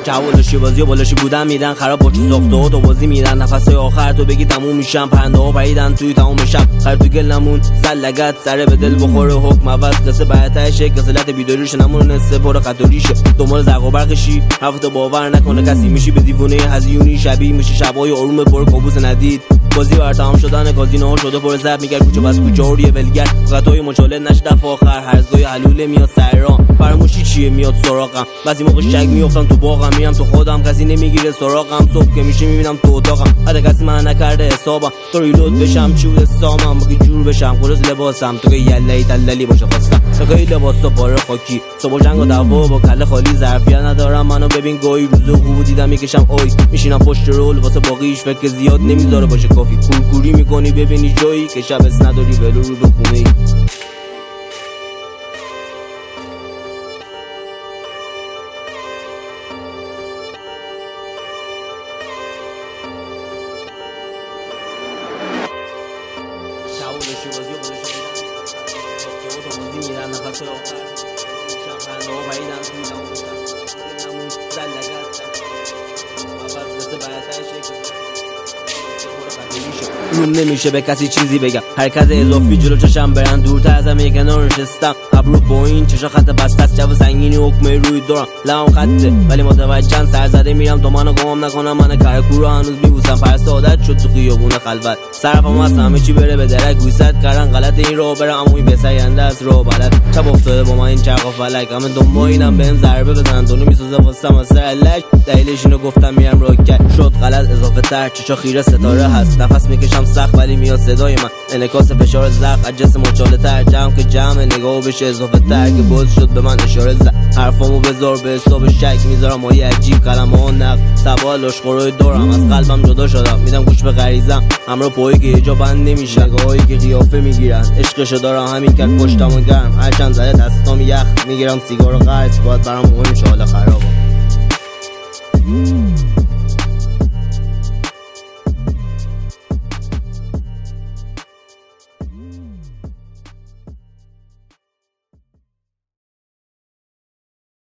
جوالشی بازی و بالاشی بودن میدن خراب با چی ساخته و تو بازی میدن نفسای آخر تو بگی تموم میشم پرنده ها پریدن توی تموم شب خر تو گل نمون زلگت سره به دل بخوره حکم عوض قصه برتشه کسلت بیداریش نمون نصف پر خطوریشه دنبال زرق و برقشی حرفتو باور نکنه کسی میشی به دیوونه هزیونی شبیه میشه شبای آروم پر کابوس ندید بازی بر تمام شدن کازینوها شده پر زب میگه کوچه بس کوچه اوریه ولگر خطای مشالد نشد آخر هرزگاه حلوله میاد سرام فراموشی چیه میاد سراغم بعضی موقع شک میافتم تو باغم میرم تو خودم کسی نمیگیره سراغم صبح که میشه میبینم تو اتاقم حتی کسی من نکرده حسابم تو ریلود بشم چی بود سامم بگی جور بشم خلاص لباسم تو که یله‌ای دللی باشه خواستم تو که لباس تو پاره خاکی صبح جنگ و دعوا با کله خالی ظرفیت ندارم منو ببین گاهی روزو خوب دیدم میکشم اوی میشینم پشت رول واسه باقیش فکر زیاد نمیذاره باشه کافی کورکوری میکنی ببینی جایی که شب اس نداری ولو رو به خونه ای شاولشی بازی و بالاشی بودن میرن نفسای آخر شب ها پریدن توی تموم شب نمون زلگت عوض قصه برتشه روم نمیشه به کسی چیزی بگم حرکت اضافی جلو چشم برن دورتر از همه کنار نشستم ابرو پایین چشا خط بسته است جو سنگینی حکمه روی دورم لبم خطه ولی متوجهم سرزده میرم تا منو گم نکنم من کرکور رو هنوز میبوسم پرسته عادت شد تو خیابون خلوت صرفم هست همه چی بره به درک گوشت کردن غلط این راه برم اما این بساینده از راه بلد چپ افتاده با من این چرخ و فلک همه دنبال اینم بهم ضربه بزنن دونو میسوزه واسم از سر لش دلیلش اینو گفتم میرم راکت شد غلط اضافه تر چشا خیره ستاره هست نفس میکشم سخت ولی میاد صدای من انعکاس فشار زخم از جسم مچاله تر جمع که جمع نگاهو بشه اضافه تر که باز شد به من اشاره زد حرفامو بذار به حساب شک میذارم مایی عجیب کلمه ها نقد سوال لشخورای دورم از قلبم جدا شدم میدم گوش به غریزم همراه پایی که یه جا بند نمیشه نگاهایی که قیافه میگیرن عشقشو دارم همین که پشتمو گرم هرچند زده دستام یخ میگیرم سیگارو قرض باید برام مهم شه حالا خراب